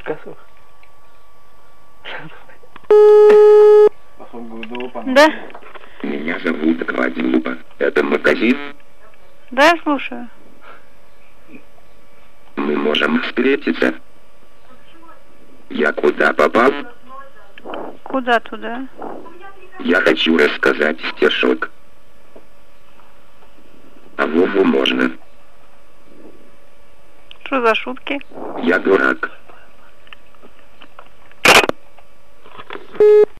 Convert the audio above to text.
Черкасов. Да. Меня зовут Гваделупа. Это магазин? Да, я слушаю. Мы можем встретиться. Я куда попал? Куда туда? Я хочу рассказать стишок. А Вову можно. Что за шутки? Я дурак.